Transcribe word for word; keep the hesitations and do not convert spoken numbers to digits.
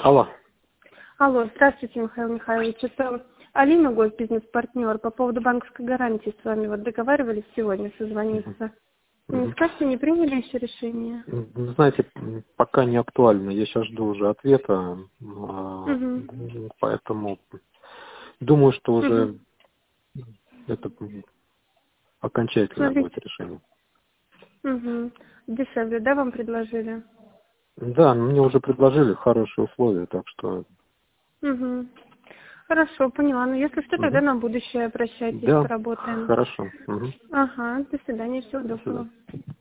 Алло. Алло, здравствуйте, Михаил Михайлович. Это Алина, госбизнес-партнер. По поводу банковской гарантии с вами вот договаривались сегодня созвониться. Не Мгм. скажете, не приняли еще решение? М, Знаете, м, пока не актуально. Я сейчас жду уже ответа, а, Угу. поэтому думаю, что Угу. уже это м, окончательное будет Смотрите. решение. Угу. Дешевле, да, вам предложили? Да, мне уже предложили хорошие условия, так что... Угу. Хорошо, поняла. Ну, если что, тогда Мгм. на будущее прощайтесь, Да, поработаем. хорошо. Мгм. Ага, до свидания, всего До свидания. доброго.